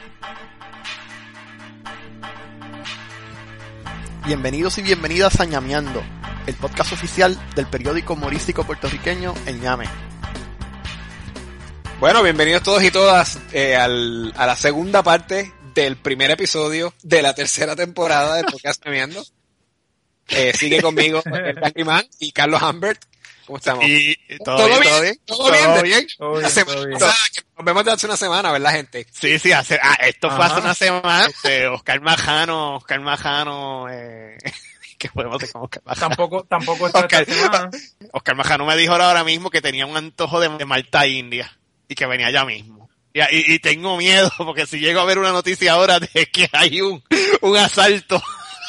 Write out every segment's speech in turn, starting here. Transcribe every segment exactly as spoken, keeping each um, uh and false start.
Bienvenidos y bienvenidas a Ñameando, el podcast oficial del periódico humorístico puertorriqueño El Ñame. Bueno, bienvenidos todos y todas eh, al, a la segunda parte del primer episodio de la tercera temporada del podcast Ñameando. Eh, sigue conmigo el Candyman y Carlos Humbert. ¿Cómo estamos? Y, ¿Todo, ¿Todo, bien? ¿Todo bien? ¿Todo bien? ¿Todo bien? Todo bien, todo bien. Pasada, que nos vemos de hace una semana, ¿verdad, gente? Sí, sí, hace, ah, esto Ajá. fue hace una semana. Este, Oscar Majano, Oscar Majano, eh, ¿qué podemos hacer con Oscar Majano? Tampoco, tampoco esta Oscar, semana. Oscar Majano me dijo ahora mismo que tenía un antojo de, de Malta India y que venía ya mismo. Y, y, y tengo miedo porque si llego a ver una noticia ahora de que hay un, un asalto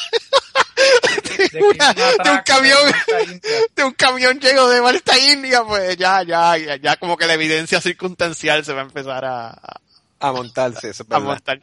de, una, de un camión, de un camión lleno de Malta India, pues ya, ya, ya, ya como que la evidencia circunstancial se va a empezar a, a, a montarse, eso es a montar.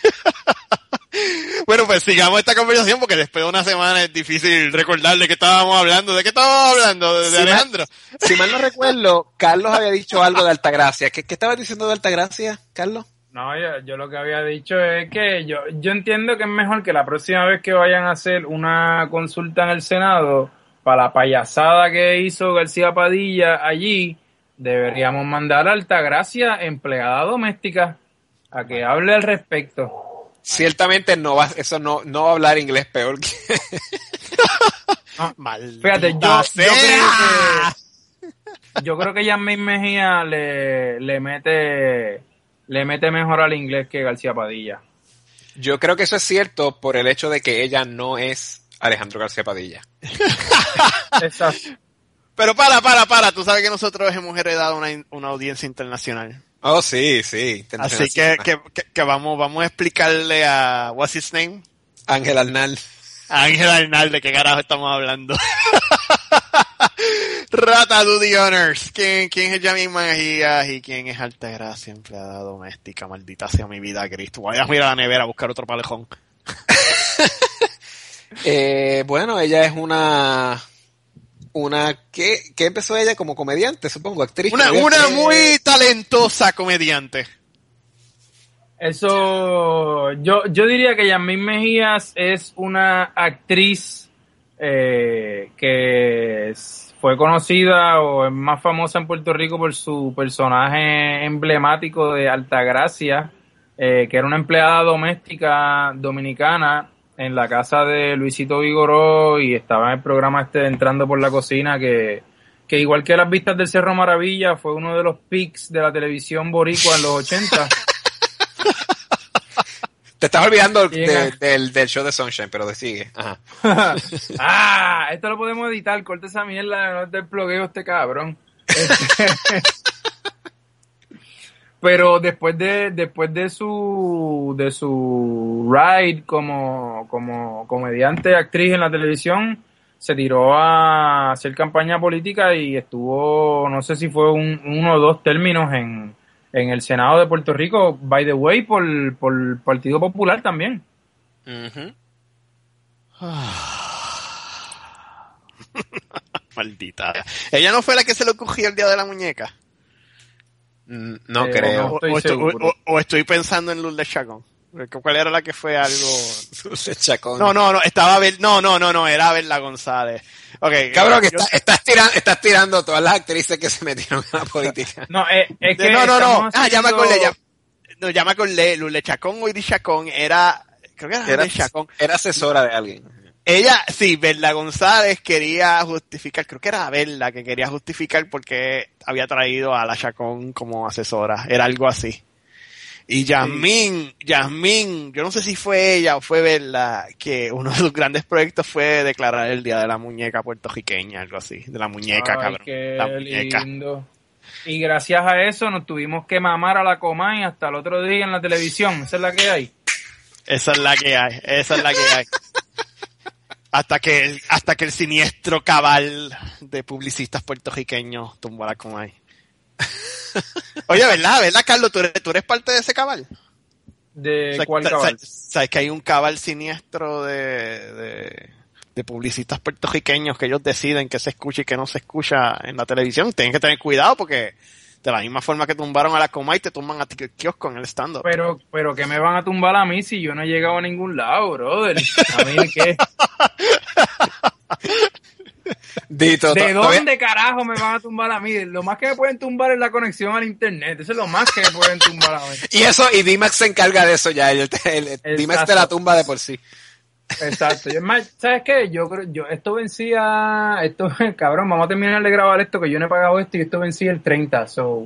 Bueno, pues sigamos esta conversación porque después de una semana es difícil recordar de qué estábamos hablando. ¿De qué estábamos hablando? ¿De, de si Alejandro? Mal, si mal no recuerdo, Carlos había dicho algo de Altagracia. ¿Qué, qué estabas diciendo de Altagracia, Carlos? No, yo, yo lo que había dicho es que yo, yo entiendo que es mejor que la próxima vez que vayan a hacer una consulta en el Senado para la payasada que hizo García Padilla allí, deberíamos mandar a Altagracia, empleada doméstica, a que hable al respecto. Ciertamente no va, eso no, no va a hablar inglés peor que... No, Maldita fíjate, yo, sea. yo creo que yo creo que Yasmín Mejía le, le mete le mete mejor al inglés que García Padilla. Yo creo que eso es cierto por el hecho de que ella no es Alejandro García Padilla. Exacto. Pero para, para, para. Tú sabes que nosotros hemos heredado una, una audiencia internacional. Oh, sí, sí. Así que, que, que, que vamos, vamos a explicarle a, what's his name? Ángel Arnal. A Ángel Arnal, ¿de qué carajo estamos hablando? Rata, do the honors. ¿Quién, quién es Yasmín Mejía y quién es Altagracia, empleada doméstica? Maldita sea mi vida, Cristo. Voy a ir a la nevera a buscar otro palejón. eh, bueno, ella es una... Una, ¿qué, qué empezó ella como comediante, supongo, actriz? Una, una muy talentosa comediante. Eso, yo, yo diría que Yasmín Mejías es una actriz eh, que es, fue conocida o es más famosa en Puerto Rico por su personaje emblemático de Altagracia, eh, que era una empleada doméstica dominicana en la casa de Luisito Vigoró y estaba en el programa este Entrando por la Cocina, que, que igual que Las Vistas del Cerro Maravilla fue uno de los pics de la televisión boricua en los ochenta. Te estás olvidando de, de, del, del show de Sunshine, pero de sigue. Ajá. Ah, esto lo podemos editar, corta esa mierda, no te bloqueo este cabrón. Este, pero después de después de su de su ride como como comediante, actriz en la televisión, se tiró a hacer campaña política y estuvo, no sé si fue un, uno o dos términos en en el Senado de Puerto Rico, by the way, por por Partido Popular también. Uh-huh. Maldita. Ella no fue la que se le ocurrió el día de la muñeca. No eh, creo. No estoy o, estoy, seguro. o, o estoy pensando en Lourdes Chacón. ¿Cuál era la que fue algo? Lourdes Chacón. No, no, no, estaba Abel, no, no, no, no, era Abelda González. Okay, cabrón, que yo, está, estás tirando, estás tirando todas las actrices que se metieron en la política. No, eh, es que no, no, no. Ah, ya me haciendo... acordé, ya. No, ya me acordé. Lourdes Chacón o Iris Chacón era, creo que era, Era, Lourdes Chacón. Era asesora de alguien. Ella, sí, Abelda González quería justificar, creo que era Abelda que quería justificar porque había traído a la Chacón como asesora. Era algo así. Y Yasmín, sí. Yasmín, yo no sé si fue ella o fue Abelda, que uno de sus grandes proyectos fue declarar el Día de la Muñeca puertorriqueña, algo así, de la muñeca, Ay, cabrón. Qué la muñeca. Lindo. Y gracias a eso nos tuvimos que mamar a la Comay hasta el otro día en la televisión. Esa es la que hay. Esa es la que hay, esa es la que hay. Hasta que, el, hasta que el siniestro cabal de publicistas puertorriqueños tumbó a la Comay. Oye, ¿verdad? ¿Verdad, Carlos? ¿Tú eres, tú eres parte de ese cabal? ¿De o sea, cuál cabal? ¿sabes, sabes que hay un cabal siniestro de, de, de publicistas puertorriqueños que ellos deciden qué se escucha y qué no se escucha en la televisión? Tienen que tener cuidado porque De la misma forma que tumbaron a la Comay, te tumban a ti el kiosco en el stand-up. Pero, pero que me van a tumbar a mí si yo no he llegado a ningún lado, brother. A mí qué. Dito, ¿De todavía- dónde carajo me van a tumbar a mí? Lo más que me pueden tumbar es la conexión al internet. Eso es lo más que me pueden tumbar a mí. Y eso, y D-Max se encarga de eso ya. El, el- el- D-Max te la tumba de por sí. Exacto. Y es más, ¿sabes qué? Yo creo, yo, esto vencía, esto, cabrón, vamos a terminar de grabar esto, que yo no he pagado esto y esto vencía el treinta, so.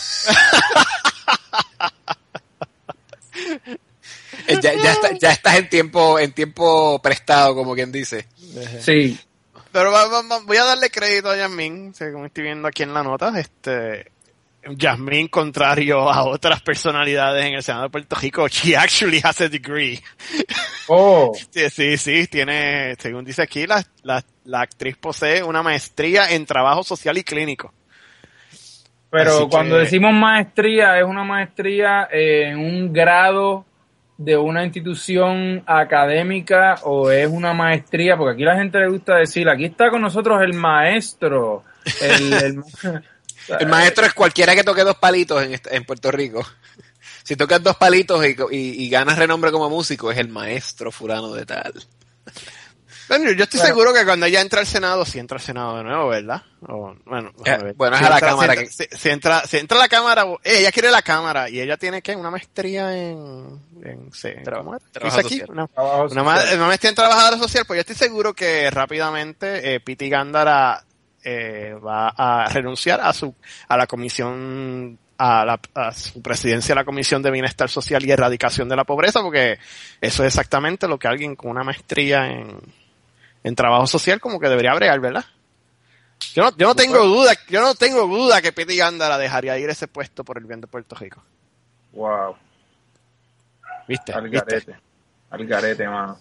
Eh, Ya, ya, está- ya estás en tiempo, en tiempo prestado, como quien dice. Sí. Pero va- va- va- voy a darle crédito a Yasmín, según estoy viendo aquí en la nota, este... Yasmín, contrario a otras personalidades en el Senado de Puerto Rico, she actually has a degree. Oh. Sí, sí, sí, tiene, según dice aquí, la, la, la actriz posee una maestría en trabajo social y clínico. Pero Así cuando que- decimos maestría, es una maestría en un grado de una institución académica o es una maestría, porque aquí la gente le gusta decir, aquí está con nosotros el maestro. El, el, El maestro es cualquiera que toque dos palitos en, este- en Puerto Rico. Si tocas dos palitos y, y, y ganas renombre como músico, es el maestro fulano de tal. Bueno, yo estoy Bueno. seguro que cuando ella entra al Senado, si entra al Senado de nuevo, ¿verdad? O, bueno, Eh, a ver. bueno, es Si a la entra- Cámara Si, que- entra, si, si entra, si entra a la Cámara, eh, ella quiere la Cámara y ella tiene, ¿qué? Una maestría en... en sí, ¿cómo es? Trabajo Dice aquí, social. una, trabajo una, ma- social. una maestría en trabajadora social, pues yo estoy seguro que rápidamente eh, Piti Gándara eh, va a renunciar a su a la comisión a, la, a su presidencia de la Comisión de Bienestar Social y Erradicación de la Pobreza, porque eso es exactamente lo que alguien con una maestría en, en trabajo social como que debería bregar, ¿verdad? Yo no, yo no tengo duda, yo no tengo duda que Piti Gándara dejaría ir ese puesto por el bien de Puerto Rico. Wow. ¿Viste? Al ¿Viste? garete. Al garete, mano.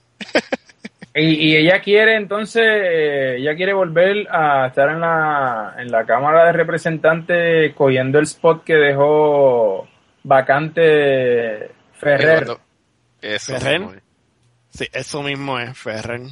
Y, y ella quiere entonces, eh, ella quiere volver a estar en la, en la Cámara de Representantes cogiendo el spot que dejó vacante Ferrer. Cuando- Eso Ferrer. mismo es. Sí, eso mismo es Ferrer.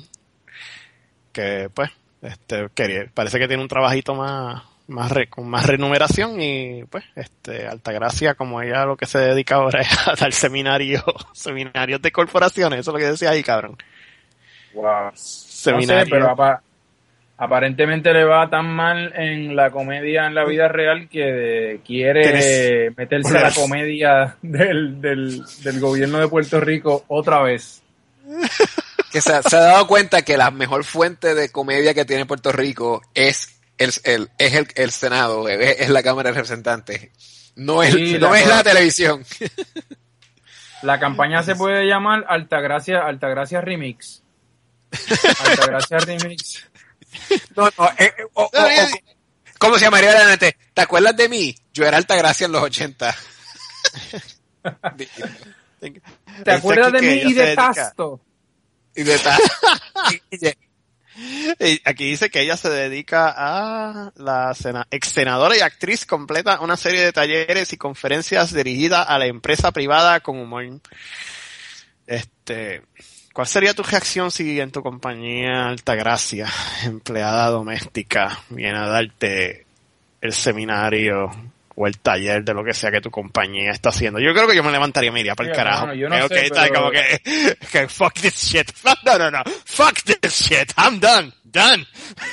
Que pues, este, quería, parece que tiene un trabajito más, más re- con más remuneración y pues, este, Altagracia, como ella lo que se dedica ahora es a dar seminarios, seminarios de corporaciones, eso es lo que decía ahí, cabrón. Wow. No Seminario. sé, pero apa- aparentemente le va tan mal en la comedia en la vida real que quiere Tienes- meterse a la comedia del, del, del gobierno de Puerto Rico otra vez. Que se, se ha dado cuenta que la mejor fuente de comedia que tiene Puerto Rico es el, el, es el, el Senado, es, es la Cámara de Representantes. No es, Sí, no la- es la televisión. La campaña se puede llamar Altagracia, Altagracia Remix. Altagracia Remix. No, no, eh, eh, o- o- o- ¿cómo se llamaría la gente? ¿Te acuerdas de mí? Yo era Altagracia en los ochenta. ¿Te acuerdas de mí y de Tasto? Tasto? Y de tal. Y- y- Aquí dice que ella se dedica a la sena- ex senadora y actriz, completa una serie de talleres y conferencias dirigidas a la empresa privada con humor. Este, ¿cuál sería tu reacción si en tu compañía Altagracia, empleada doméstica, viene a darte el seminario o el taller de lo que sea que tu compañía está haciendo? Yo creo que yo me levantaría y me iría para el Mira, carajo. mano, yo no Creo sé, que está pero- como que, que fuck this shit. No, no, no. Fuck this shit. I'm done. Done.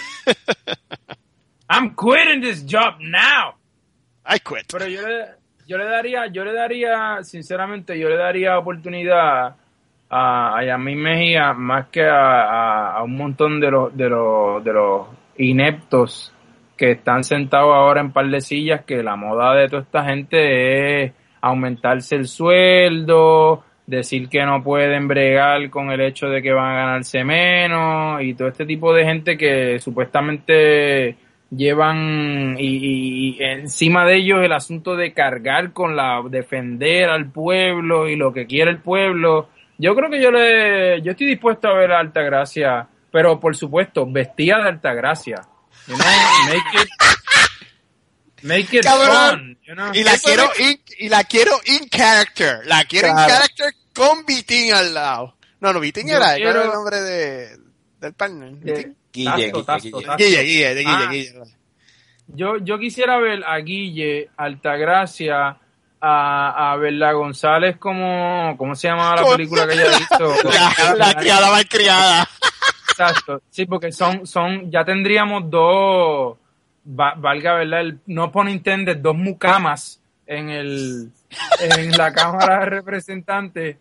I'm quitting this job now. I quit. Pero yo le, yo le daría, yo le daría, sinceramente, yo le daría oportunidad a, a Yasmín Mejía más que a, a, a un montón de los, de los, de los ineptos que están sentados ahora en par de sillas, que la moda de toda esta gente es aumentarse el sueldo, decir que no pueden bregar con el hecho de que van a ganarse menos, y todo este tipo de gente que supuestamente llevan y, y- y encima de ellos el asunto de cargar con la, defender al pueblo y lo que quiere el pueblo. Yo creo que yo le, yo estoy dispuesto a ver a Altagracia, pero por supuesto, vestida de Altagracia. You know, make it, make it Cabrón. fun, you know. Y la Eso quiero es- in, y la quiero in character. La quiero Claro. in character con Vitín al lado. No, no, Vitín Yo era, quiero- ¿cuál era el nombre de, del partner? De- Vitín. Guille, Tasto, Guille, tasto, Guille. tasto. Guille, Guille, de Guille, Ah. Guille. yo, yo quisiera ver a Guille, Altagracia, a, a Verla González como, ¿cómo se llamaba la película que ella hizo? La, la criada malcriada. Exacto, sí, porque son, son, ya tendríamos dos, va, valga, ¿verdad? El, no por intended, dos mucamas en el, en la Cámara de Representantes.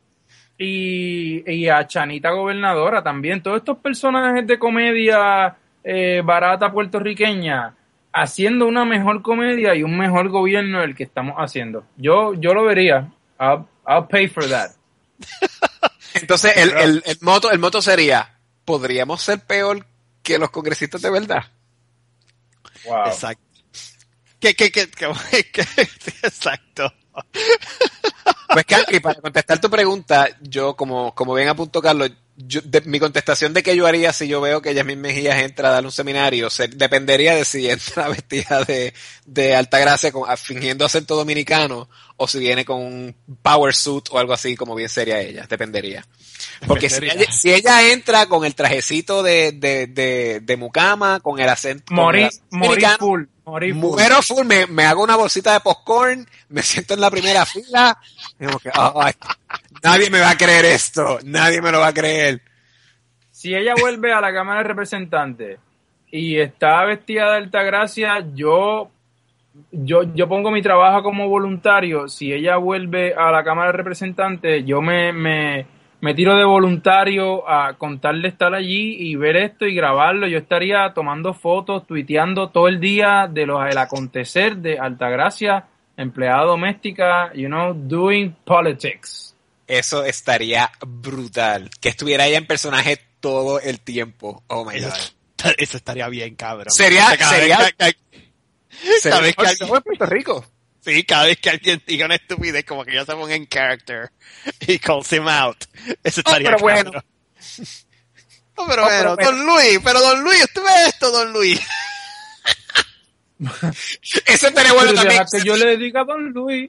Y, y a Chanita Gobernadora también. Todos estos personajes de comedia eh, barata puertorriqueña haciendo una mejor comedia y un mejor gobierno del que estamos haciendo. Yo yo lo vería. I'll, I'll pay for that. Entonces el, el, el moto el moto sería, ¿podríamos ser peor que los congresistas de verdad? Wow. Exacto. ¿Qué, qué, qué, qué, qué? Exacto. Pues, Kanki, para contestar tu pregunta, yo, como, como bien apuntó Carlos, yo, de, mi contestación de qué yo haría si yo veo que Yasmín Mejías entra a dar un seminario, se, dependería de si entra vestida de, de Altagracia con, fingiendo acento dominicano, o si viene con un power suit o algo así, como bien sería ella, dependería. Porque si ella, si ella entra con el trajecito de, de, de, de mucama, con el acento morir, morir full, morir full. Muero full, me, me hago una bolsita de popcorn, me siento en la primera fila, y como que, oh, ay, nadie me va a creer esto, nadie me lo va a creer. Si ella vuelve a la Cámara de Representantes y está vestida de Altagracia, yo Yo, yo pongo mi trabajo como voluntario. Si ella vuelve a la Cámara de Representantes, yo me, me, me tiro de voluntario a contarle estar allí y ver esto y grabarlo. Yo estaría tomando fotos, tuiteando todo el día de los el acontecer de Altagracia, empleada doméstica, you know, doing politics. Eso estaría brutal. Que estuviera ella en personaje todo el tiempo. Oh my eso, God. Eso estaría bien, cabrón. Sería, o sea, sería, vez que, que, cada vez que alguien, en Puerto Rico. Sí, cada vez que alguien diga una estupidez, como que ya se ponga en character y calls him out. Eso estaría oh, pero cabrón. bueno. Oh, pero oh, bueno, pero Don Luis, pero Don Luis, usted ve esto, Don Luis. Eso estaría bueno pero también. Que yo le diga a Don Luis.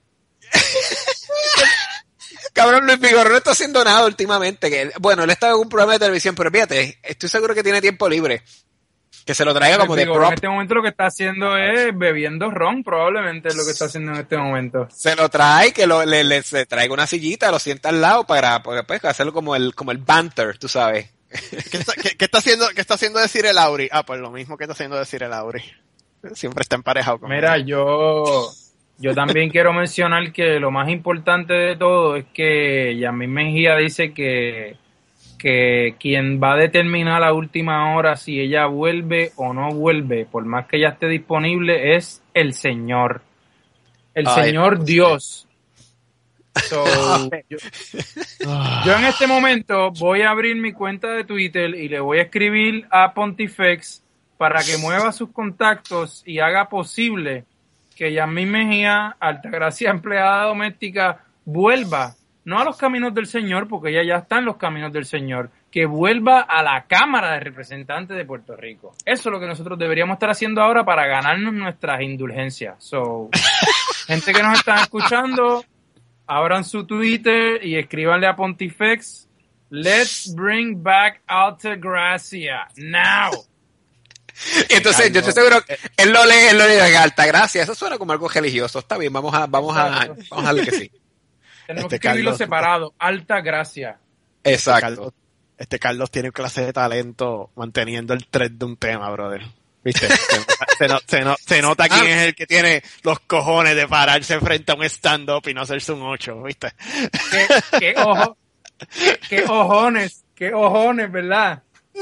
Cabrón, Luis Vigoró no está haciendo nada últimamente. Que, bueno, él estaba en un programa de televisión, pero fíjate, estoy seguro que tiene tiempo libre. Que se lo traiga como de Vigoró prop. En este momento lo que está haciendo es bebiendo ron, probablemente es lo que está haciendo en este momento. Se lo trae, que lo, le, le se traiga una sillita, lo sienta al lado para, para pues, hacerlo como el, como el banter, tú sabes. ¿Qué está, qué, qué está haciendo, qué está haciendo decir el Auri? Ah, pues lo mismo que está haciendo decir el Auri. Siempre está emparejado con Mira, yo, yo también quiero mencionar que lo más importante de todo es que Yasmín Mejía dice que, que quien va a determinar a última hora si ella vuelve o no vuelve, por más que ella esté disponible, es el Señor. El Ay, Señor Dios. So, yo, yo en este momento voy a abrir mi cuenta de Twitter y le voy a escribir a Pontifex para que mueva sus contactos y haga posible que Yasmín Mejía, Altagracia empleada doméstica, vuelva, no a los caminos del Señor, porque ella ya está en los caminos del Señor, que vuelva a la Cámara de Representantes de Puerto Rico. Eso es lo que nosotros deberíamos estar haciendo ahora para ganarnos nuestras indulgencias. So, gente que nos está escuchando, abran su Twitter y escríbanle a Pontifex, let's bring back Altagracia now. Y entonces yo estoy seguro que él lo lee, él lo lee de Altagracia, eso suena como algo religioso, está bien, vamos a, vamos a, vamos a darle que sí. Tenemos Este que escribirlo Carlos- separado, Altagracia. Exacto. Carlos, este Carlos tiene clase de talento manteniendo el thread de un tema, brother. ¿Viste? Se nota, se no- se no- se nota quién es el que tiene los cojones de pararse frente a un stand-up y no hacerse un ocho, ¿viste? Qué, qué ojo, qué, qué ojones, qué ojones, ¿verdad?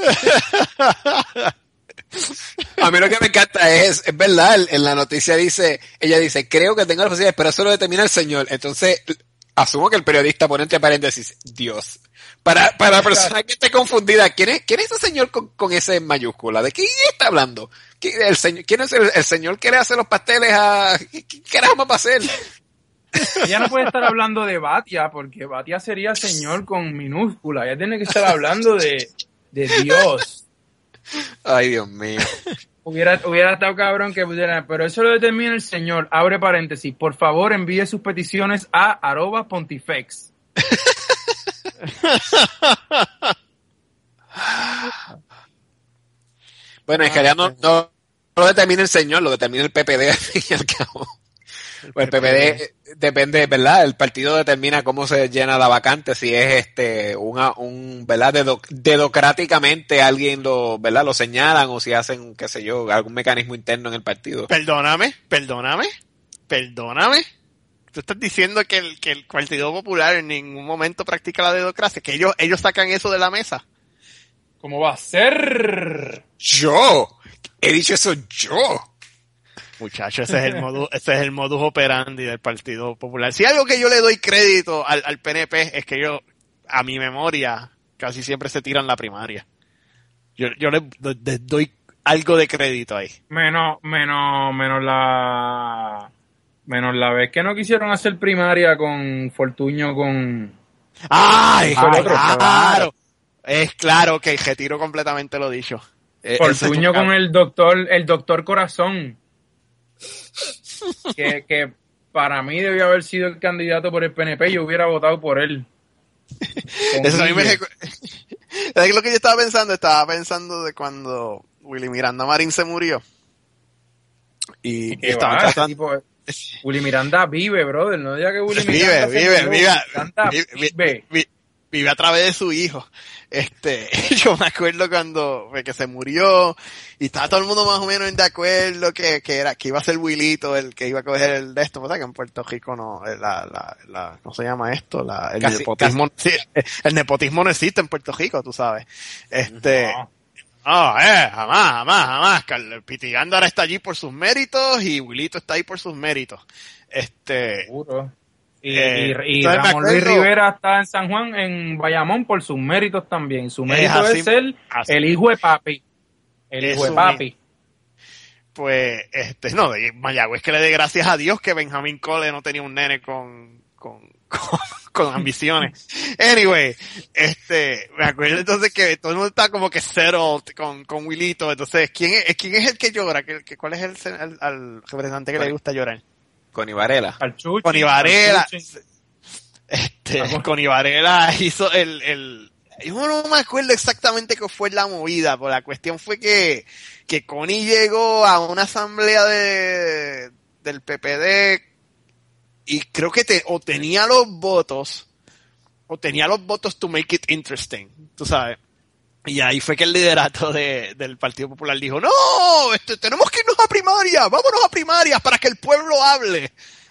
A mí lo que me encanta es, es verdad, en la noticia dice, ella dice, creo que tengo las posibilidades, pero eso lo determina el Señor. Entonces, asumo que el periodista pone entre paréntesis, Dios. Para, para la persona que esté confundida, ¿quién es, quién es ese señor con, con ese en mayúscula? ¿De qué está hablando? ¿Quién, el señor, ¿quién es el, el señor que le hace los pasteles a, qué, qué carajo más va a hacer? Ella no puede estar hablando de Batia, porque Batia sería señor con minúscula. Ella tiene que estar hablando de, de Dios. Ay, Dios mío. Hubiera, hubiera estado cabrón que pudiera, pero eso lo determina el Señor. Abre paréntesis. Por favor, envíe sus peticiones a arroba pontifex. Bueno, en realidad no, no, lo determina el señor, lo determina el P P D al fin y al cabo. El, el P P D depende, ¿verdad? El partido determina cómo se llena la vacante, si es este una, un, ¿verdad? Dedo, dedocráticamente alguien lo, ¿verdad? Lo señalan o si hacen, qué sé yo, algún mecanismo interno en el partido. Perdóname, perdóname, perdóname. Tú estás diciendo que el, que el Partido Popular en ningún momento practica la dedocracia, que ellos, ellos sacan eso de la mesa. ¿Cómo va a ser? Yo, he dicho eso yo. Muchacho, ese es el modus, ese es el modus operandi del Partido Popular. Si algo que yo le doy crédito al, al P N P es que yo, a mi memoria, casi siempre se tiran la primaria. Yo, yo le, le doy algo de crédito ahí. Menos, menos, menos la, menos la vez que no quisieron hacer primaria con Fortuño con. ¡Ay! Con ay otro, claro. claro. Es claro que retiro completamente lo dicho. Fortuño con el doctor, el doctor Corazón. Que, que para mí debió haber sido el candidato por el P N P, yo hubiera votado por él. Eso a mí me recu- ¿Sabes lo que yo estaba pensando? Estaba pensando de cuando Willy Miranda Marín se murió. Y, y estaban tratando... tipo, Willy Miranda vive, brother. No diga que Willy vive, Miranda vive, se vive, murió. Miranda vive, vive. vive, vive, vive a través de su hijo. Este, yo me acuerdo cuando que se murió y estaba todo el mundo más o menos de acuerdo que, que era, que iba a ser Wilito el que iba a coger el de esto, ¿verdad? Que en Puerto Rico no, la, la, la, ¿cómo se llama esto? La, el Casi, nepotismo, casi. sí, el nepotismo no existe en Puerto Rico, tú sabes. Este, No. no, eh, jamás, jamás, jamás. Carl- Piti Gándara está allí por sus méritos y Wilito está ahí por sus méritos. Este, Seguro. Y, Eh, y, y entonces me Ramón Luis acuerdo- Rivera está en San Juan, en Bayamón, por sus méritos también. Su mérito así- es ser así. el hijo de papi. El hijo de Eso papi. pues, este, no, de Mayagüez que le dé gracias a Dios que Benjamín Cole no tenía un nene con, con, con, con ambiciones. Anyway, este, me acuerdo entonces que todo el mundo está como que settled con, con Wilito, entonces, ¿quién es, quién es el que llora? ¿Qué, qué, ¿Cuál es el, sen- al, al representante que Bueno. le gusta llorar? Con Varela. Al Chuchi, Connie Varela. al Chuchi. Este, Ah, Connie Varela hizo el, el, yo no me acuerdo exactamente qué fue la movida, pero la cuestión fue que, que Connie llegó a una asamblea de, del P P D y creo que te, o tenía los votos, o tenía los votos to make it interesting, tú sabes. Y ahí fue que el liderato de, del Partido Popular dijo, no, este, tenemos que irnos a primaria, vámonos a primarias para que el pueblo hable.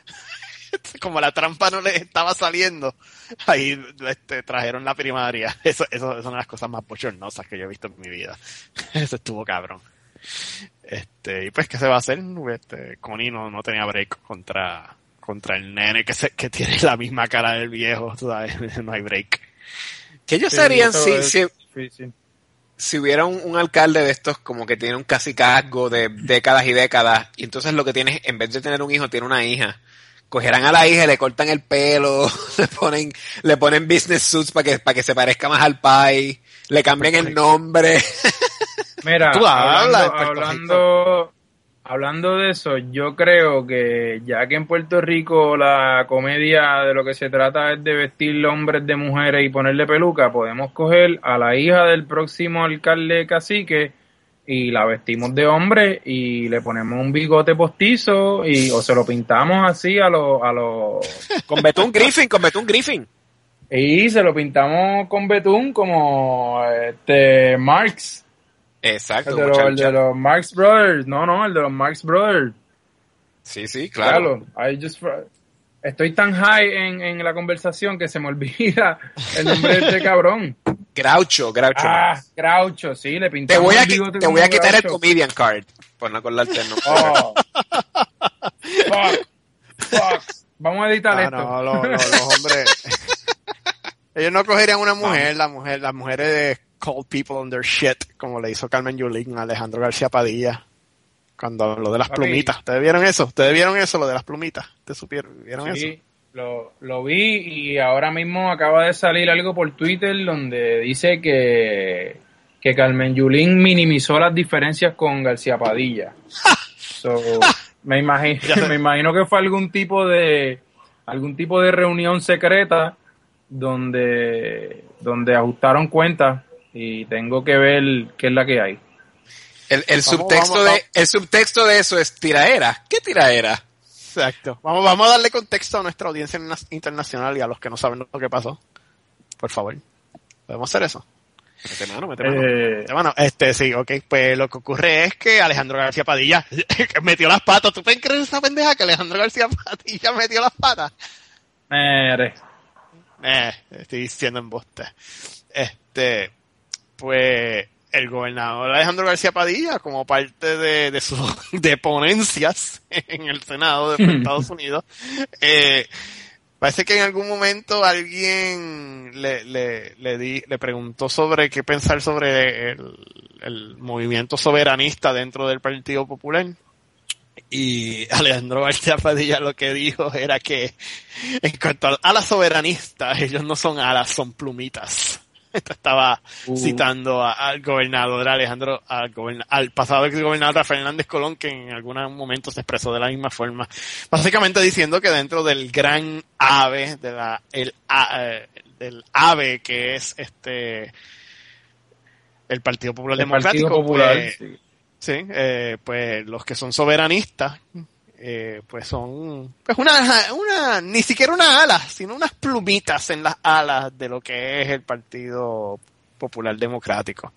Como la trampa no les estaba saliendo, ahí este, trajeron la primaria. Eso, eso, eso es una de las cosas más bochornosas que yo he visto en mi vida. Eso estuvo cabrón. Este, y pues, ¿qué se va a hacer? Este, Connie no, no tenía break contra, contra el nene que se, que tiene la misma cara del viejo, tú sabes, no hay break. ¿Qué ellos Sí, harían eso si, es si, difícil. si hubiera un, un alcalde de estos como que tiene un cacicazgo de décadas y décadas y entonces lo que tiene, en vez de tener un hijo, tiene una hija? Cogerán a la hija, le cortan el pelo, le ponen, le ponen business suits para que, para que se parezca más al pai, le cambian el nombre. Mira, Tú hablas de hablando, Puerto hablando, hablando de eso, yo creo que ya que en Puerto Rico la comedia de lo que se trata es de vestir hombres de mujeres y ponerle peluca, podemos coger a la hija del próximo alcalde cacique y la vestimos de hombre y le ponemos un bigote postizo y o se lo pintamos así a los a los Con Betún Griffin, con Betún Griffin. y se lo pintamos con betún como este Marx. Exacto. El de, los, el de los Marx Brothers, no, no, el de los Marx Brothers. Sí, sí, claro. Claro, I just, estoy tan high en, en la conversación que se me olvida el nombre de este cabrón. Groucho, Groucho. Ah, Groucho, sí, le te pintamos voy a, el bigote te voy a como quitar el Groucho. comedian card, por no acordarte el nombre. Oh. Fuck, fuck. Vamos a editar Ah, esto. no, lo- lo- los hombres, ellos no cogerían una mujer, la mujer, las mujeres de call people on their shit, como le hizo Carmen Yulín a Alejandro García Padilla, cuando lo de las Papi. plumitas. ¿Ustedes vieron eso? ¿Ustedes vieron eso, lo de las plumitas? ¿Ustedes supieron? ¿Vieron eso? Sí, lo, lo vi y ahora mismo acaba de salir algo por Twitter donde dice que, que Carmen Yulín minimizó las diferencias con García Padilla. So, me imagino, me imagino que fue algún tipo de algún tipo de reunión secreta donde donde ajustaron cuentas y tengo que ver qué es la que hay. El, el Vamos, subtexto vamos, de vamos. el subtexto de eso es tiraera. ¿Qué tiraera? Exacto. Vamos, vamos a darle contexto a nuestra audiencia internacional y a los que no saben lo que pasó. Por favor. ¿Podemos hacer eso? Mete mano, mete mano. Eh, Mete mano. Este, sí, ok. Pues lo que ocurre es que Alejandro García Padilla metió las patas. ¿Tú puedes creer esa pendeja que Alejandro García Padilla metió las patas? mere. Eh, estoy diciendo embuste. Este, pues el gobernador Alejandro García Padilla, como parte de, de sus de ponencias en el Senado de Estados Unidos, eh, parece que en algún momento alguien le, le, le, di, le preguntó sobre qué pensar sobre el, el movimiento soberanista dentro del Partido Popular. Y Alejandro García Padilla lo que dijo era que en cuanto a alas soberanistas, ellos no son alas, son plumitas. Esto estaba uh. citando a, al gobernador Alejandro, al, goberna, al pasado ex gobernador Rafael Hernández Colón, que en algún momento se expresó de la misma forma. Básicamente diciendo que dentro del gran ave, de la, el, a, eh, del ave que es este, el Partido Popular el Democrático, Partido Popular, pues, sí. Sí, eh, pues los que son soberanistas, eh, pues son, pues una, una, ni siquiera una ala, sino unas plumitas en las alas de lo que es el Partido Popular Democrático.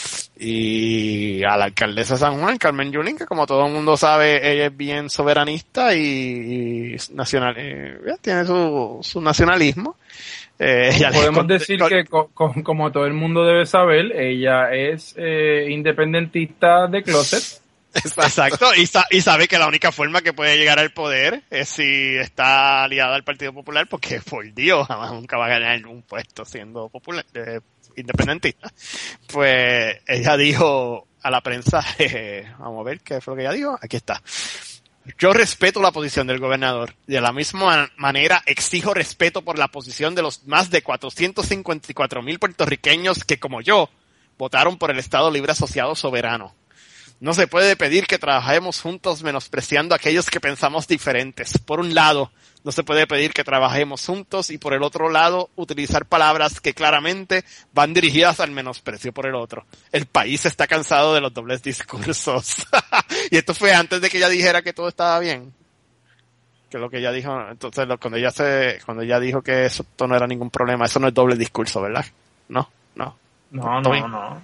Y a la alcaldesa de San Juan, Carmen Yulín, que como todo el mundo sabe, ella es bien soberanista y, y nacional, eh, tiene su, su nacionalismo. Eh, Podemos decir que, co co como todo el mundo debe saber, ella es eh, independentista de closet. Exacto, y, sa y sabe que la única forma que puede llegar al poder es si está aliada al Partido Popular, porque por Dios, jamás nunca va a ganar un puesto siendo popular, eh, independentista. Pues ella dijo a la prensa, eh, vamos a ver qué fue lo que ella dijo, aquí está. Yo respeto la posición del gobernador. De la misma manera, exijo respeto por la posición de los más de cuatrocientos cincuenta y cuatro mil puertorriqueños que, como yo, votaron por el Estado Libre Asociado Soberano. No se puede pedir que trabajemos juntos menospreciando a aquellos que pensamos diferentes. Por un lado, no se puede pedir que trabajemos juntos y por el otro lado, utilizar palabras que claramente van dirigidas al menosprecio por el otro. El país está cansado de los dobles discursos. Y esto fue antes de que ella dijera que todo estaba bien. Que lo que ella dijo, entonces lo, cuando ella se, cuando ella dijo que eso esto no era ningún problema, eso no es doble discurso, ¿verdad? No, no. No, no, no. no.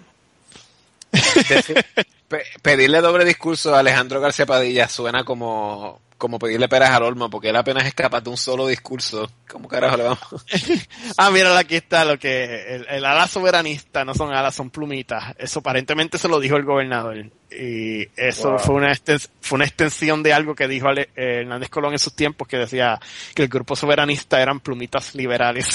Pedirle doble discurso a Alejandro García Padilla suena como, como pedirle peras al olmo, porque él apenas es capaz de un solo discurso. ¿Cómo carajo le vamos? Ah, mira, aquí está lo que, el, el ala soberanista no son alas, son plumitas. Eso aparentemente se lo dijo el gobernador. Y eso wow. fue una extens, fue una extensión de algo que dijo Ale, eh, Hernández Colón en sus tiempos, que decía que el grupo soberanista eran plumitas liberales.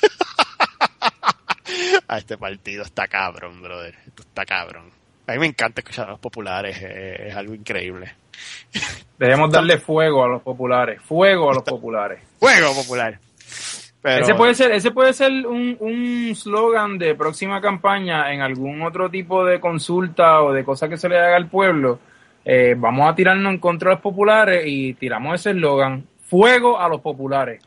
Ah, este partido está cabrón, brother. Esto está cabrón. A mí me encanta escuchar a los populares, eh, es algo increíble. Debemos darle fuego a los populares, fuego a los populares. Fuego popular. Pero... Ese puede ser, ese puede ser un, un slogan de próxima campaña en algún otro tipo de consulta o de cosa que se le haga al pueblo. Eh, vamos a tirarnos en contra de los populares y tiramos ese eslogan, fuego a los populares.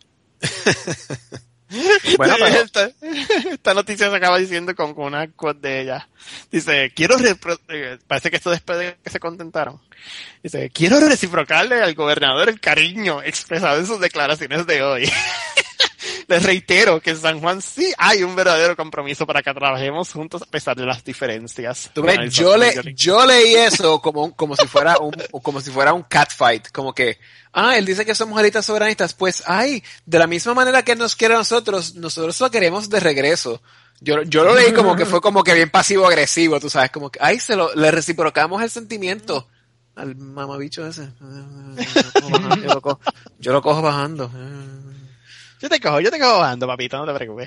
Bueno, pero... esta, esta noticia se acaba diciendo con, con una quote de ella. Dice, quiero, eh, parece que esto después de que se contentaron. Dice, quiero reciprocarle al gobernador el cariño expresado en sus declaraciones de hoy. Les reitero que en San Juan sí hay un verdadero compromiso para que trabajemos juntos a pesar de las diferencias. ¿Tú ves? Yo, le, yo leí eso como, como si fuera un, como si fuera un catfight, como que, ah, él dice que somos élites soberanistas, pues, ay, de la misma manera que nos quiere a nosotros, nosotros lo queremos de regreso. Yo, yo lo leí como que fue como que bien pasivo-agresivo, tú sabes, como que, ay, se lo, le reciprocamos el sentimiento al mamabicho ese. Yo lo cojo, yo lo cojo bajando. Yo te cojo, yo te cojo bajando, papito, no te preocupes.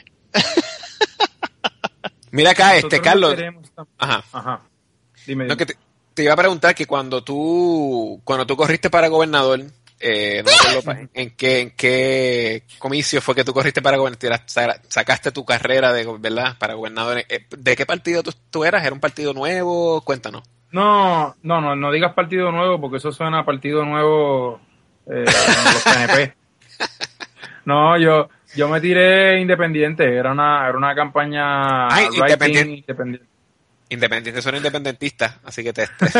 Mira acá, este, Carlos. Ajá. Ajá. Dime, dime. No, que te, te iba a preguntar que cuando tú, cuando tú corriste para gobernador, eh, no me acuerdo en qué, en qué comicio fue que tú corriste para gobernador, sacaste tu carrera de, ¿verdad? Para gobernador. ¿De qué partido tú, tú eras? ¿Era un partido nuevo? Cuéntanos. No, no, no, no digas partido nuevo porque eso suena a partido nuevo, eh, en los P N P. No, yo, yo me tiré independiente, era una, era una campaña Ay, independiente. independiente. Independientes son independentistas, así que te... te...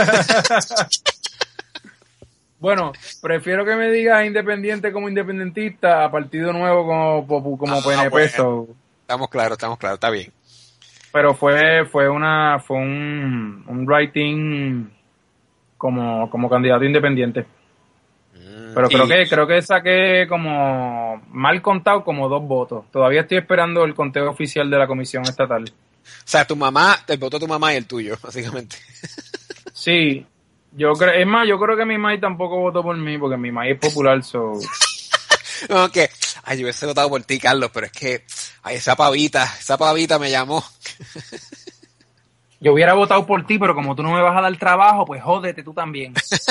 Bueno, prefiero que me digas independiente como independentista a partido nuevo como, como ah, P N P. Bueno. So. Estamos claros, estamos claros, está bien. Pero fue fue una fue un, un writing como, como candidato independiente. Mm, Pero creo y... que creo que saqué como mal contado como dos votos. Todavía estoy esperando el conteo oficial de la comisión estatal. O sea, tu mamá, el voto de tu mamá y el tuyo, básicamente. Sí. Yo creo, es más, yo creo que mi mamá tampoco votó por mí porque mi mamá es popular, so. No, que, ay, yo hubiese votado por ti, Carlos, pero es que, ay, esa pavita, esa pavita me llamó. Yo hubiera votado por ti, pero como tú no me vas a dar trabajo, pues jódete tú también.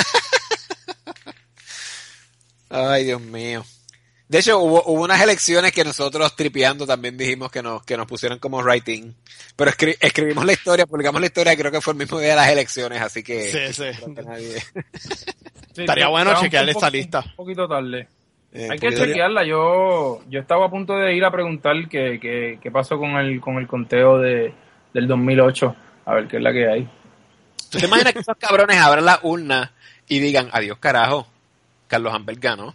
Ay, Dios mío. De hecho, hubo, hubo unas elecciones que nosotros tripeando también dijimos que nos, que nos pusieron como writing. Pero escri- escribimos la historia, publicamos la historia, creo que fue el mismo día de las elecciones, así que... Sí, sí. No nadie... sí Estaría bueno chequearle esta lista. Un poquito tarde. Eh, Hay que chequearla. Yo yo estaba a punto de ir a preguntar qué, qué, qué pasó con el con el conteo de del dos mil ocho. A ver qué es la que hay. ¿Tú te imaginas que esos cabrones abran la urna y digan, adiós carajo, Carlos Amber ganó?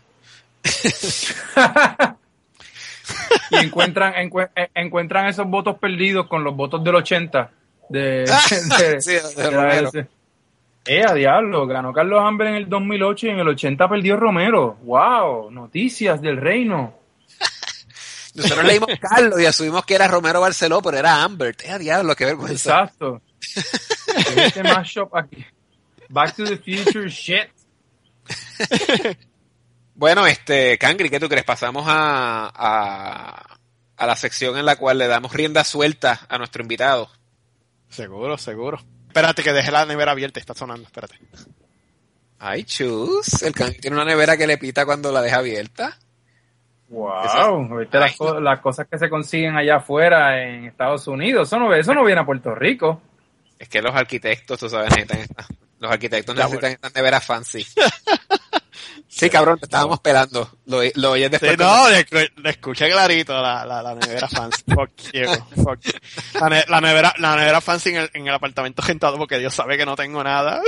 Y encuentran encu- encuentran esos votos perdidos con los votos del ochenta de, de, sí, de, de Romero. de eh, a diablo, ganó Carlos Amber en el dos mil ocho y en el ochenta perdió Romero. Wow, noticias del reino. Nosotros leímos Carlos y asumimos que era Romero Barceló, pero era Amber. Eh, a diablo, qué vergüenza. Exacto. Este mashup aquí. Back to the Future shit. Bueno, este, Cangri, ¿qué tú crees? Pasamos a, a, a la sección en la cual le damos rienda suelta a nuestro invitado. Seguro, seguro. Espérate que dejé la nevera abierta, está sonando, espérate. Ay, chus, el Cangri tiene una nevera que le pita cuando la deja abierta. Wow, viste las, co- las cosas que se consiguen allá afuera en Estados Unidos, eso no, eso no viene a Puerto Rico. Es que los arquitectos, tú sabes, necesitan esta, los arquitectos Ya, necesitan bueno. estas neveras fancy. Sí, cabrón, te estábamos pelando. Lo, lo oyes después. Sí, no, le, le escuché clarito la, la, la nevera fancy. Fuck you, fuck you. La, ne- la nevera, la nevera fancy en el, en el apartamento rentado porque Dios sabe que no tengo nada.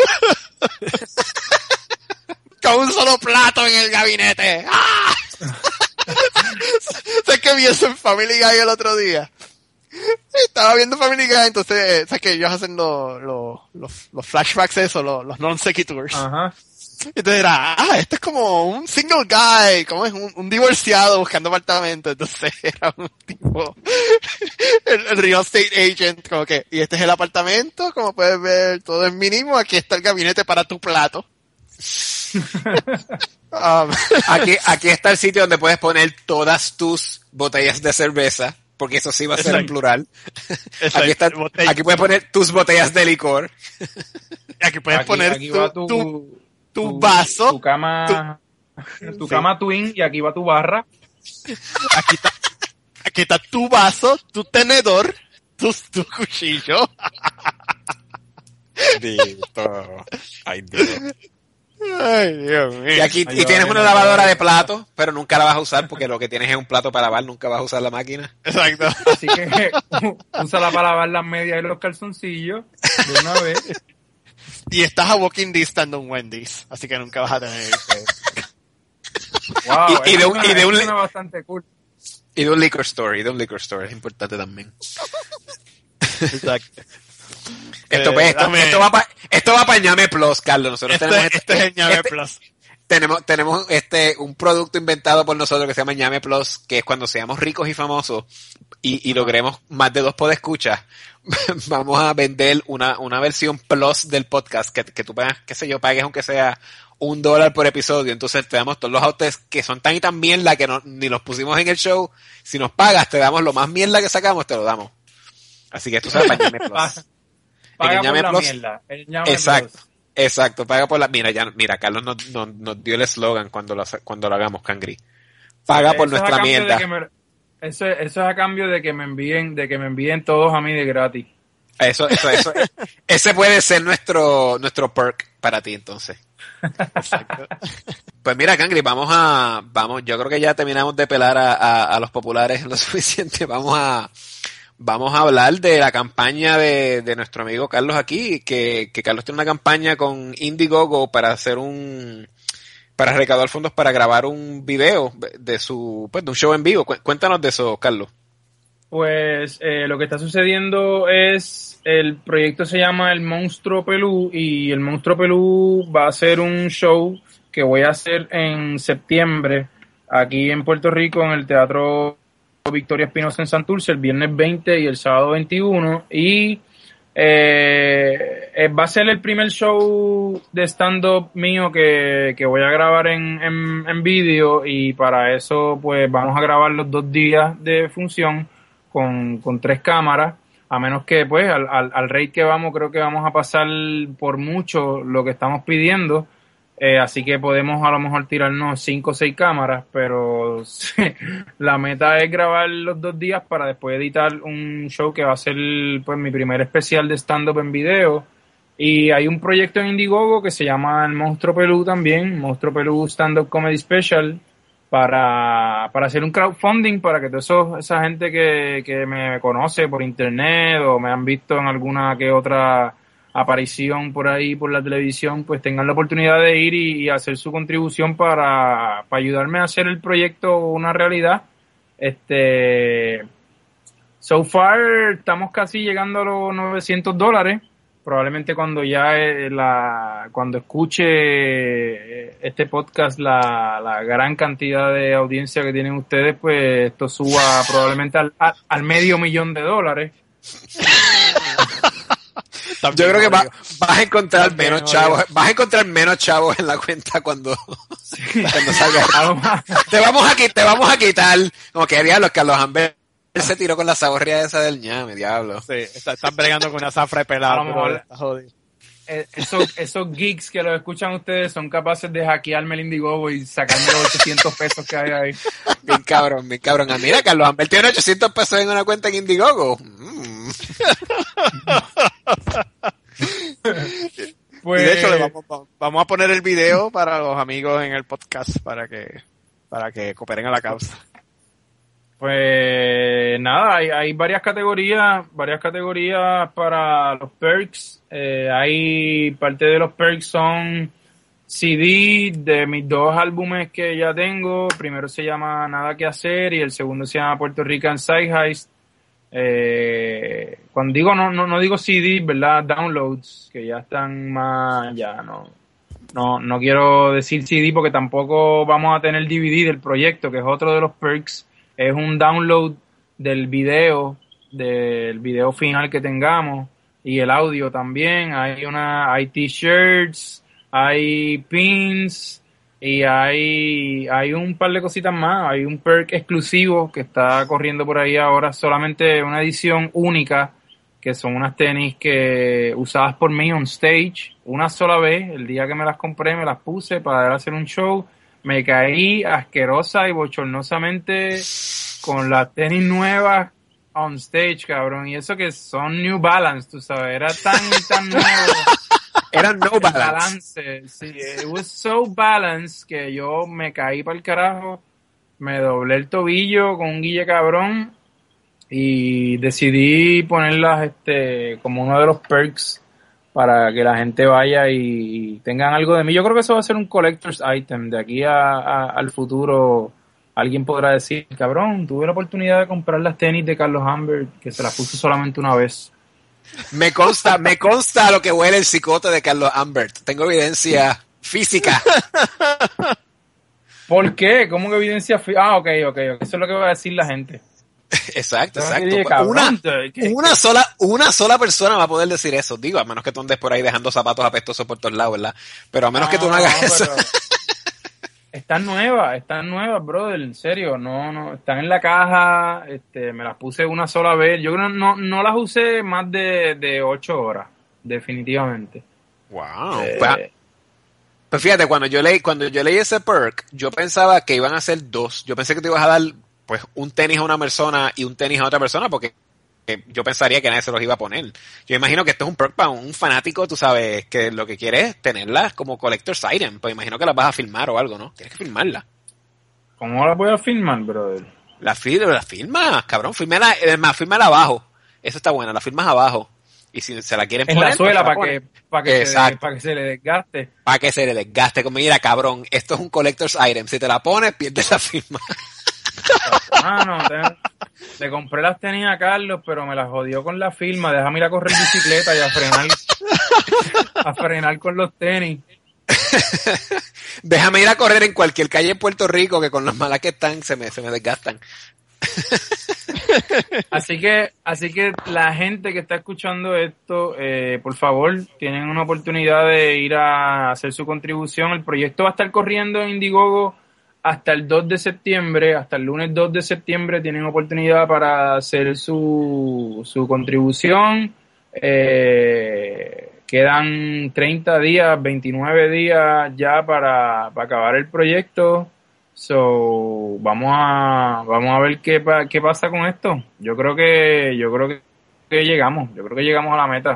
Con un solo plato en el gabinete. ¡Ah! ¿Sabes que vi eso en Family Guy el otro día? Estaba viendo Family Guy, entonces, ¿sabes que ellos hacen los, los, los, los flashbacks esos, los, los non-sequiturs? Ajá. Entonces era, ah, este es como un single guy, como es un, un divorciado buscando apartamento. Entonces era un tipo, el, el real estate agent, como que, y este es el apartamento, como puedes ver, todo es mínimo, aquí está el gabinete para tu plato. um, aquí, aquí está el sitio donde puedes poner todas tus botellas de cerveza, porque eso sí va a ser en plural. Exacto. Aquí, está, aquí puedes poner tus botellas de licor. Aquí puedes Aquí, poner aquí tu, va tu, tu, tu vaso. Tu cama, tu, tu cama twin y aquí va tu barra. Aquí está, aquí está tu vaso, tu tenedor, tu, tu cuchillo. Dito. Ay, Dios. Ay, Dios mío. Y aquí Ay, y tienes ay, una ay, lavadora ay, de platos, pero nunca la vas a usar porque lo que tienes es un plato para lavar, nunca vas a usar la máquina. Exacto. Así que úsala para lavar las medias y los calzoncillos de una vez. Y estás a walking distance de un Wendy's, así que nunca vas a tener que... Wow, Y- y de un- una- y de un- es una bastante cool. Y de un liquor store, y de un liquor store, es importante también. Exacto. Esto, Eh, pues, esto, dame- esto va para esto va para Ñame Plus, Carlos. Nosotros Este, tenemos este es el Ñame este- Plus. tenemos tenemos este un producto inventado por nosotros que se llama Ñame Plus, que es cuando seamos ricos y famosos y, y logremos más de dos podescuchas, vamos a vender una una versión Plus del podcast que, que tú pagas, qué sé yo, pagues aunque sea un dólar por episodio. Entonces te damos todos los outtakes que son tan y tan mierda que no, ni los pusimos en el show. Si nos pagas, te damos lo más mierda que sacamos, te lo damos. Así que esto se va para Ñame Plus. Paga el por Ñame la Plus. mierda. El Ñame Exacto. Plus. Exacto, paga por la... Mira, ya, mira, Carlos nos, nos, nos dio el eslogan cuando lo, cuando lo hagamos, Cangri. Paga por Eso es a nuestra cambio de mierda. que me- eso, es- eso es a cambio de que me envíen, de que me envíen todos a mí de gratis. Eso, eso, eso. Ese puede ser nuestro, nuestro perk para ti, entonces. Exacto. Pues mira, Cangri, vamos a, vamos, yo creo que ya terminamos de pelar a, a, a los populares lo suficiente. Vamos a, vamos a hablar de la campaña de, de nuestro amigo Carlos aquí, que, que Carlos tiene una campaña con Indiegogo para hacer un, para recaudar fondos para grabar un video de su, pues de un show en vivo. Cuéntanos de eso, Carlos. Pues eh, lo que está sucediendo es, el proyecto se llama El Monstruo Pelú, y el Monstruo Pelú va a ser un show que voy a hacer en septiembre aquí en Puerto Rico en el Teatro Victoria Espinosa en Santurce, el viernes veinte y el sábado veintiuno, y eh, va a ser el primer show de stand-up mío que, que voy a grabar en, en, en vídeo, y para eso pues vamos a grabar los dos días de función con, con tres cámaras, a menos que pues al, al, al rate que vamos creo que vamos a pasar por mucho lo que estamos pidiendo. Eh, así que podemos a lo mejor tirarnos cinco o seis cámaras, pero sí, la meta es grabar los dos días para después editar un show que va a ser pues mi primer especial de stand-up en video. Y hay un proyecto en Indiegogo que se llama El Monstruo Pelú también, Monstruo Pelú Stand-up Comedy Special, para, para hacer un crowdfunding para que toda esa gente que, que me conoce por internet o me han visto en alguna que otra aparición por ahí por la televisión, pues tengan la oportunidad de ir y, y hacer su contribución para, para ayudarme a hacer el proyecto una realidad. Este, so far estamos casi llegando a los novecientos dólares. Probablemente cuando ya eh, la, cuando escuche este podcast la, la gran cantidad de audiencia que tienen ustedes, pues esto suba probablemente al, al, al medio millón de dólares. Yo creo que va, vas a encontrar También, menos chavos, oye. vas a encontrar menos chavos en la cuenta cuando, sí. cuando salga. te vamos a te vamos a quitar, como que diablo, Carlos Amber se tiró con la saborría esa del ñame, diablo. Sí, está, están bregando con una zafra de pelado. A lo mejor, está jodido. Esos, esos geeks que los escuchan ustedes son capaces de hackearme el Indiegogo y sacarme los ochocientos pesos que hay ahí. Bien cabrón, bien cabrón. Ah, mira, Carlos Amber tiene ochocientos pesos en una cuenta en Indiegogo. Mm. Pues, y de hecho, le vamos, vamos a poner el video para los amigos en el podcast para que, para que cooperen a la causa. Pues nada, hay, hay varias categorías, varias categorías para los perks. Eh, hay parte de los perks son C D de mis dos álbumes que ya tengo. El primero se llama Nada que hacer y el segundo se llama Puerto Rican Side Heist. Eh, cuando digo no, no, no digo C D, ¿verdad? Downloads, que ya están más, ya no, no, no quiero decir C D porque tampoco vamos a tener D V D del proyecto, que es otro de los perks. Es un download del video, del video final que tengamos y el audio también. Hay una, hay t-shirts, hay pins y hay, hay un par de cositas más. Hay un perk exclusivo que está corriendo por ahí ahora, solamente una edición única, que son unas tenis que usadas por mí on stage una sola vez. El día que me las compré me las puse para hacer un show. Me caí asquerosa y bochornosamente con las tenis nuevas on stage, cabrón. Y eso que son New Balance, tú sabes, era tan, tan nuevo. Eran no balance. balance. Sí, it was so balanced que yo me caí para el carajo, me doblé el tobillo con un guille cabrón y decidí ponerlas este como uno de los perks para que la gente vaya y tengan algo de mí. Yo creo que eso va a ser un collector's item. De aquí a, a, al futuro alguien podrá decir, cabrón, tuve la oportunidad de comprar las tenis de Carlos Amber, que se las puso solamente una vez. Me consta, me consta lo que huele el cicote de Carlos Ambert. Tengo evidencia física. ¿Por qué? ¿Cómo que evidencia física? Ah, ok, ok, ok. Eso es lo que va a decir la gente. Exacto, exacto. Dije, cabrón, una, ¿qué, una qué? sola, una sola persona va a poder decir eso. Digo, a menos que tú andes por ahí dejando zapatos apestosos por todos lados, ¿verdad? Pero a menos no, que tú no hagas no, eso. Están nuevas, están nuevas, brother, en serio. No, no, están en la caja. Este, me las puse una sola vez. Yo creo no, no las usé más de, de ocho horas, definitivamente. Wow. Eh, pues, pues fíjate, cuando yo leí, cuando yo leí ese perk, yo pensaba que iban a ser dos. Yo pensé que te ibas a dar pues un tenis a una persona y un tenis a otra persona, porque yo pensaría que nadie se los iba a poner. Yo imagino que esto es un perk para un fanático, tú sabes, que lo que quiere es tenerlas como collector's item. Pues imagino que las vas a filmar o algo, ¿no? Tienes que filmarlas. ¿Cómo las voy a filmar, brother? La firma, la firma, cabrón, fírmala, es más, fírmala abajo. Eso está bueno, la firmas abajo. Y si se la quieren en poner, la suela pues para que, para que, se, para que se le desgaste. Para que se le desgaste. Como mira, cabrón, esto es un collector's item. Si te la pones, pierdes la firma. Mano, te, le compré las tenis a Carlos, pero me las jodió con la firma. Déjame ir a correr bicicleta y a frenar, a frenar con los tenis. Déjame ir a correr en cualquier calle en Puerto Rico, que con las malas que están se me, se me desgastan. Así que, así que la gente que está escuchando esto, eh, por favor, tienen una oportunidad de ir a hacer su contribución. El proyecto va a estar corriendo en Indiegogo hasta el dos de septiembre, hasta el lunes dos de septiembre tienen oportunidad para hacer su, su contribución. Eh, quedan treinta días, veintinueve días ya para, para acabar el proyecto. So, vamos a vamos a ver qué qué pasa con esto. Yo creo que yo creo que, que llegamos, yo creo que llegamos a la meta.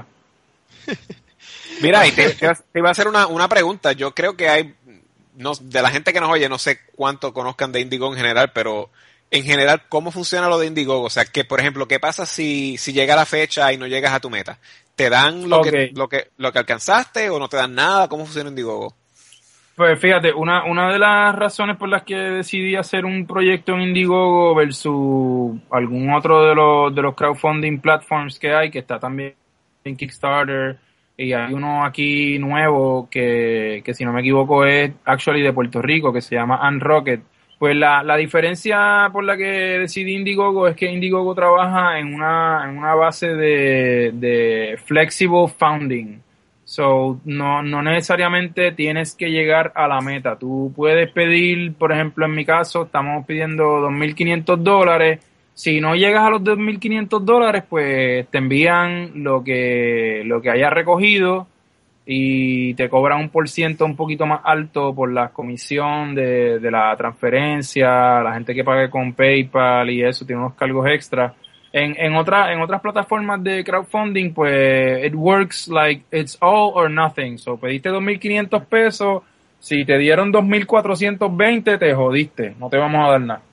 Mira, y te, te, te iba a hacer una, una pregunta. Yo creo que hay no, de la gente que nos oye, no sé cuánto conozcan de Indiegogo en general, pero en general, ¿cómo funciona lo de Indiegogo? O sea, que por ejemplo, ¿qué pasa si, si llega la fecha y no llegas a tu meta? ¿Te dan lo, okay. que, lo, que, lo que alcanzaste o no te dan nada? ¿Cómo funciona Indiegogo? Pues fíjate, una, una de las razones por las que decidí hacer un proyecto en Indiegogo versus algún otro de los, de los crowdfunding platforms que hay, que está también en Kickstarter, y hay uno aquí nuevo que, que si no me equivoco es actually de Puerto Rico, que se llama Unrocket. Pues la, la diferencia por la que decidí Indiegogo es que Indiegogo trabaja en una, en una base de, de flexible founding. So, no, no necesariamente tienes que llegar a la meta. Tú puedes pedir, por ejemplo, en mi caso, estamos pidiendo dos mil quinientos dólares. Si no llegas a los dos mil quinientos dólares, pues te envían lo que, lo que hayas recogido y te cobran un por ciento un poquito más alto por la comisión de, de la transferencia, la gente que pague con PayPal y eso, tiene unos cargos extra. En, en, otra, en otras plataformas de crowdfunding, pues, it works like it's all or nothing. So, pediste dos mil quinientos pesos, si te dieron dos mil cuatrocientos veinte, te jodiste, no te vamos a dar nada.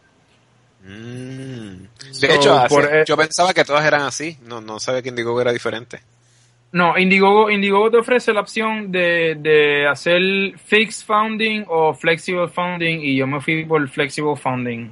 Mm. De So, hecho, así, por, yo pensaba que todas eran así, no, no sabía que Indiegogo era diferente. No, Indiegogo, Indiegogo te ofrece la opción de, de hacer fixed founding o flexible founding, y yo me fui por flexible founding.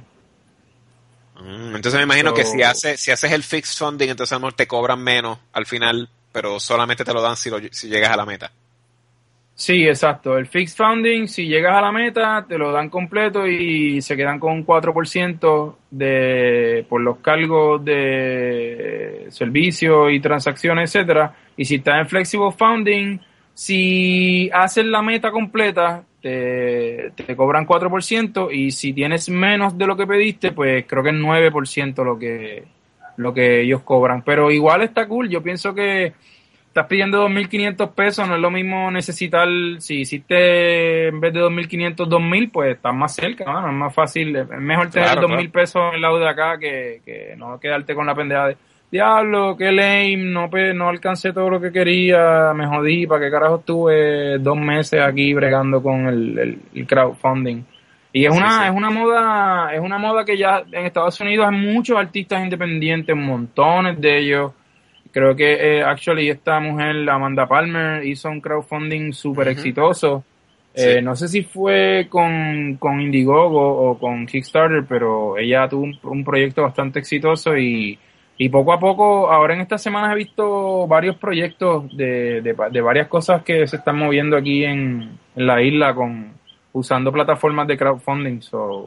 Entonces me imagino so, que si haces si haces el fixed funding, entonces a lo mejor te cobran menos al final, pero solamente te lo dan si, lo, si llegas a la meta. Sí, exacto. El fixed funding, si llegas a la meta, te lo dan completo y se quedan con un cuatro por ciento de, por los cargos de servicios y transacciones, etcétera. Y si estás en flexible founding, si haces la meta completa, Te, te cobran cuatro por ciento, y si tienes menos de lo que pediste, pues creo que es nueve por ciento lo que, lo que ellos cobran. Pero igual está cool. Yo pienso que estás pidiendo dos mil quinientos pesos, no es lo mismo necesitar, si hiciste en vez de dos mil quinientos, dos mil, pues estás más cerca, ¿no? Es más fácil, es mejor tener claro, dos claro. mil pesos en el lado de acá que, que no quedarte con la pendeja de diablo, qué lame, no, no alcancé todo lo que quería, me jodí, ¿para qué carajo estuve dos meses aquí bregando con el, el, el crowdfunding? Y es una, sí, sí. es una moda, es una moda que ya en Estados Unidos hay muchos artistas independientes, montones de ellos. Creo que eh, actually esta mujer, Amanda Palmer, hizo un crowdfunding súper uh-huh. exitoso. Sí. Eh, no sé si fue con, con Indiegogo o con Kickstarter, pero ella tuvo un, un proyecto bastante exitoso y Y poco a poco, ahora en estas semanas he visto varios proyectos de, de, de varias cosas que se están moviendo aquí en, en la isla con usando plataformas de crowdfunding. So.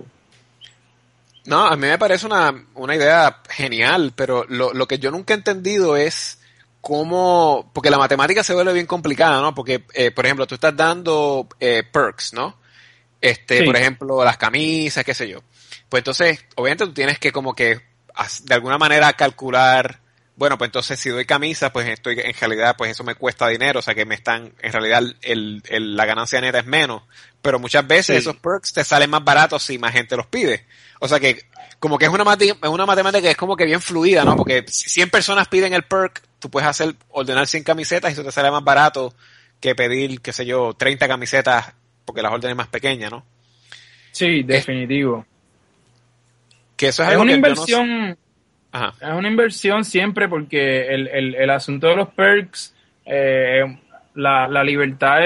No, a mí me parece una, una idea genial, pero lo, lo que yo nunca he entendido es cómo, porque la matemática se vuelve bien complicada, ¿no? Porque, eh, por ejemplo, tú estás dando eh, perks, ¿no? Este, sí. Por ejemplo, las camisas, qué sé yo. Pues entonces, obviamente tú tienes que como que de alguna manera calcular, bueno, pues entonces si doy camisa, pues estoy en realidad, pues eso me cuesta dinero, o sea que me están, en realidad el, el, la ganancia neta es menos, pero muchas veces sí. esos perks te salen más baratos si más gente los pide, o sea que como que es una, mate, una matemática que es como que bien fluida, ¿no? Porque si cien personas piden el perk, tú puedes hacer, ordenar cien camisetas y eso te sale más barato que pedir, qué sé yo, treinta camisetas porque las órdenes más pequeñas, ¿no? Sí, definitivo. Que eso es, es algo una que inversión, yo no... Ajá. es una inversión siempre porque el, el, el asunto de los perks, eh, la, la libertad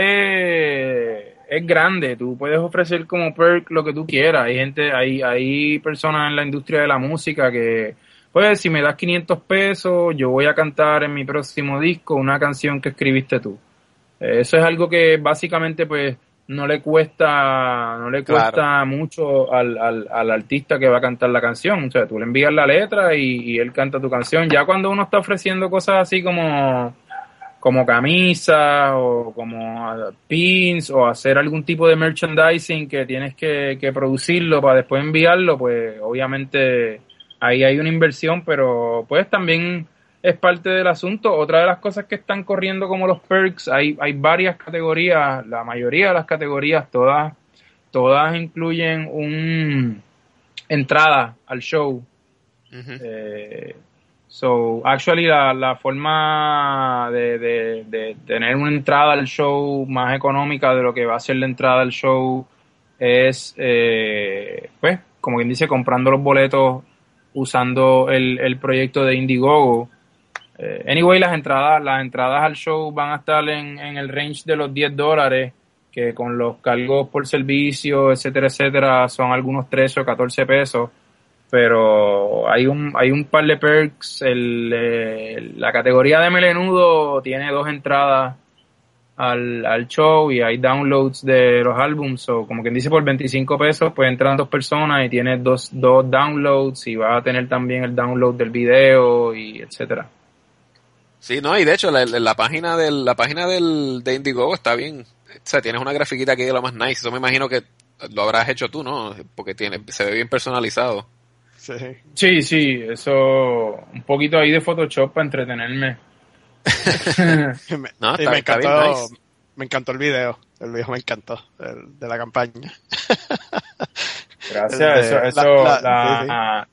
es, es grande. Tú puedes ofrecer como perk lo que tú quieras. Hay gente, hay, hay personas en la industria de la música que, pues, si me das quinientos pesos, yo voy a cantar en mi próximo disco una canción que escribiste tú. Eh, eso es algo que básicamente, pues, no le cuesta, no le cuesta claro. mucho al, al, al artista que va a cantar la canción. O sea, tú le envías la letra y, y él canta tu canción. Ya cuando uno está ofreciendo cosas así como, como camisas o como pins o hacer algún tipo de merchandising que tienes que, que producirlo para después enviarlo, pues obviamente ahí hay una inversión, pero pues también es parte del asunto. Otra de las cosas que están corriendo como los perks, hay, hay varias categorías, la mayoría de las categorías, todas, todas incluyen un entrada al show. Uh-huh. Eh, so, actually, la, la forma de, de, de tener una entrada al show más económica de lo que va a ser la entrada al show es, eh, pues, como quien dice, comprando los boletos usando el, el proyecto de Indiegogo. Eh, anyway, las entradas, las entradas al show van a estar en, en el range de los diez dólares, que con los cargos por servicio, etcétera, etcétera, son algunos trece o catorce pesos. Pero hay un, hay un par de perks. El, eh, la categoría de Melenudo tiene dos entradas al, al show y hay downloads de los álbums. So, como quien dice, por veinticinco pesos, pues entran dos personas y tienes dos, dos downloads y vas a tener también el download del video y etcétera. Sí, no, y de hecho la, la página del la página del de Indiegogo está bien, o sea, tienes una grafiquita aquí de lo más nice. Eso me imagino que lo habrás hecho tú, ¿no? Porque tiene se ve bien personalizado. Sí, sí, sí, eso un poquito ahí de Photoshop para entretenerme. me, no, está, me encantó, nice. Me encantó el video, el video me encantó, el, de la campaña. Gracias, de, eso, eso la, la, la, sí, sí.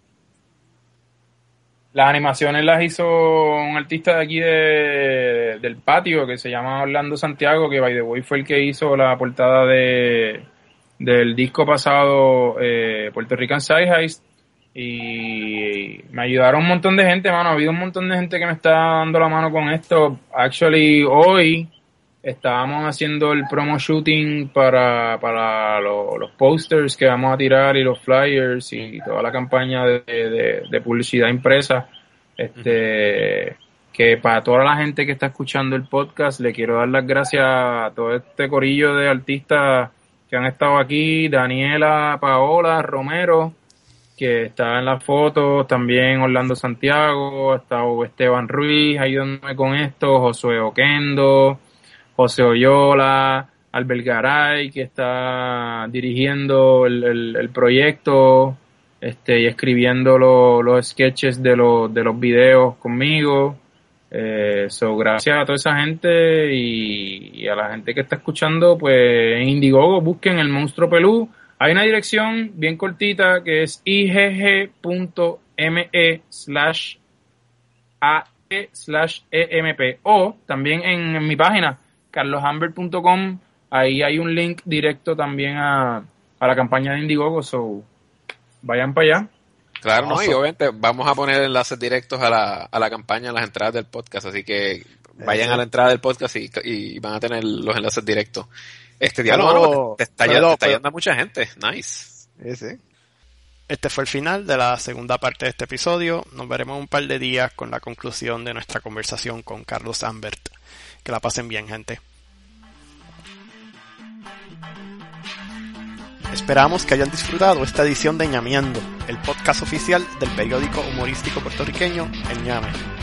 Las animaciones las hizo un artista de aquí de, del patio que se llama Orlando Santiago, que by the way fue el que hizo la portada de del disco pasado, eh, Puerto Rican Side Heist, y me ayudaron un montón de gente, mano. Ha habido un montón de gente que me está dando la mano con esto. Actually, hoy estábamos haciendo el promo shooting para, para lo, los posters que vamos a tirar y los flyers y toda la campaña de, de, de publicidad impresa. Este, uh-huh. Que para toda la gente que está escuchando el podcast, le quiero dar las gracias a todo este corillo de artistas que han estado aquí: Daniela, Paola, Romero, que está en las fotos, también Orlando Santiago, ha estado Esteban Ruiz ayudándome con esto, Josué Oquendo, José Oyola, Albert Garay, que está dirigiendo el, el, el proyecto, este, y escribiendo lo, los sketches de los, de los videos conmigo. Eh, so, gracias a toda esa gente y, y a la gente que está escuchando, pues en Indiegogo busquen El Monstruo Pelú. Hay una dirección bien cortita que es igg.me slash a slash emp, o también en, en mi página carlos hamber punto com. Ahí hay un link directo también a, a la campaña de Indiegogo, so vayan para allá. Claro, no, y obviamente vamos a poner enlaces directos a la, a la campaña en las entradas del podcast, así que vayan a la entrada del podcast y, y van a tener los enlaces directos. Este diálogo te, te está, pero, te está yendo a mucha gente, nice. Sí, sí. Este fue el final de la segunda parte de este episodio. Nos veremos un par de días con la conclusión de nuestra conversación con Carlos Ambert. Que la pasen bien, gente. Esperamos que hayan disfrutado esta edición de Ñameando, el podcast oficial del periódico humorístico puertorriqueño El Ñame.